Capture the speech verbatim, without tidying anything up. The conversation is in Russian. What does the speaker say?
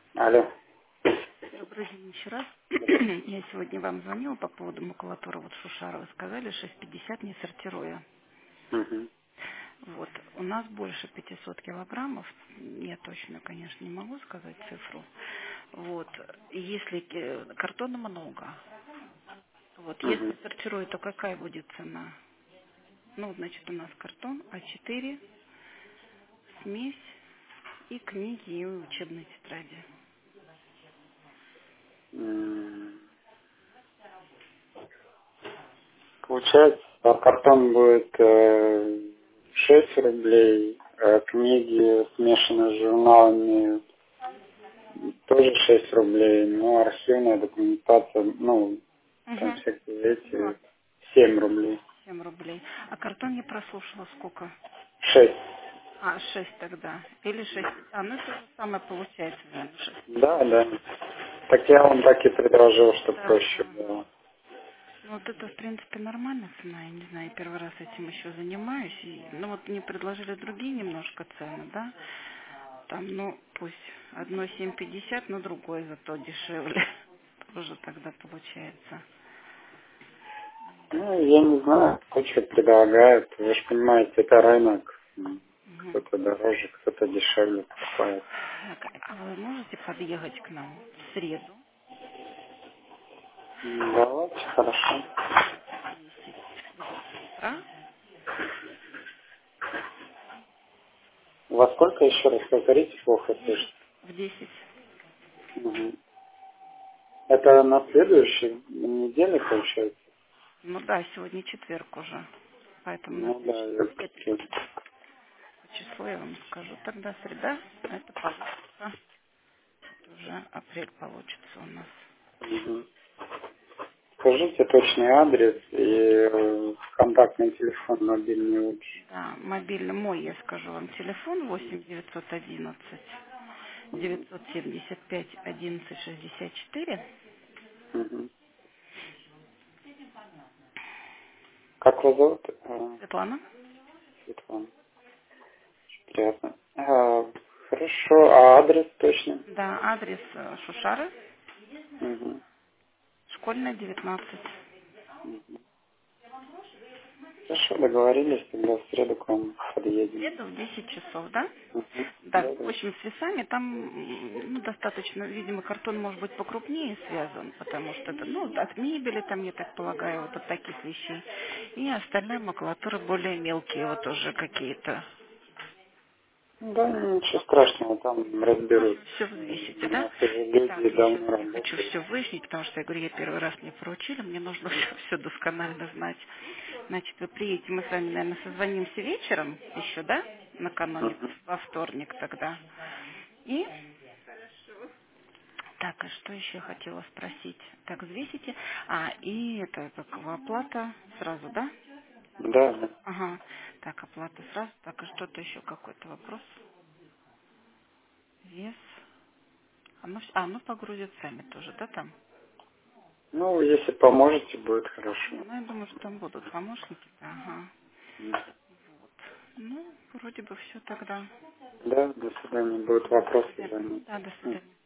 Алло. Добрый день еще раз. Здравствуйте. Я сегодня вам звонила по поводу макулатуры вот Шушара. Вы сказали шесть пятьдесят не сортируя. Мгм. Вот. У нас больше пятисот килограммов. Я точно, конечно, не могу сказать цифру. Вот. И Если э, картона много, вот, если Мгм. сортируя, то какая будет цена? Ну, значит, у нас картон а четыре, смесь и книги и учебные тетради. М, Получается, а картон будет э, шесть рублей, а книги, смешанные с журналами, тоже шесть рублей, но архивная документация, ну, там Угу. всякие Ну, эти, семь рублей. семь рублей. А картон я прослушала сколько? Шесть. А, шесть тогда. Или шесть. А, ну это же самое получается, наверное, шесть Да, пятьдесят. да. Так я вам так и предложил, что Да, проще да. было. Ну вот это, в принципе, нормальная цена. Я не знаю, я первый раз этим еще занимаюсь. И, ну вот мне предложили другие немножко цены, да. Там, ну, пусть одно семь пятьдесят, но другое зато дешевле. Тоже тогда получается. Ну, я не знаю, кто что предлагает. Вы же понимаете, это рынок. М, Мгм. Кто-то дороже, кто-то дешевле покупает. Так, а вы можете подъехать к нам в среду? М, Давайте, хорошо. Давайте в десять. В десять утра. Во сколько еще раз повторите, плохо В десять. слышно? В десять. Мгм. Это на следующей неделе, получается? Ну да, сегодня четверг уже. Поэтому на Ну да, следующей я неделе, такие. по числу я вам скажу, тогда среда, это получится, это уже апрель получится у нас. Мгм. Скажите точный адрес и э, контактный телефон мобильный лучше. Да, мобильный мой, я скажу вам, телефон восемь девятьсот одиннадцать Мгм. девятьсот семьдесят пять одиннадцать шестьдесят четыре. Мгм. Как вас зовут? Э, Светлана? Светлана. Приятно. А, хорошо, а адрес точно? Да, адрес э, Шушары, Мгм. школьная девятнадцать. Хорошо, договорились, тогда в среду к вам В подъедем. среду в десять часов, да? Мгм. Да, Да, в да. общем, с весами там м, ну, достаточно, видимо, картон может быть покрупнее связан, потому что это, ну, от мебели там, я так полагаю, вот от таких вещей. И остальная макулатура более мелкие, вот уже какие-то. Да, ничего страшного, там В общем, разберут. все взвесите, У да? нас уже Итак, люди я сейчас давно я хочу работают. все выяснить, потому что я говорю, я первый раз мне поручили, мне нужно все, все досконально знать. Значит, вы приедете, мы с вами, наверное, созвонимся вечером еще, да? Накануне, Мгм. во вторник тогда. И так, а что еще я хотела спросить? Так, взвесите. А, и это как его оплата сразу, да? Да, да. Ага. Так, оплата сразу. Так, а что-то еще какой-то вопрос? Вес. Оно, вс- а, ну погрузят сами тоже, да, там? Ну, если поможете, будет хорошо. Не, ну я думаю, что там будут помощники. Ага. Мгм. Вот. Ну, вроде бы все тогда. Да, до свидания. Будут До вопросы, свидания. звоните. Да, до Мгм. свидания.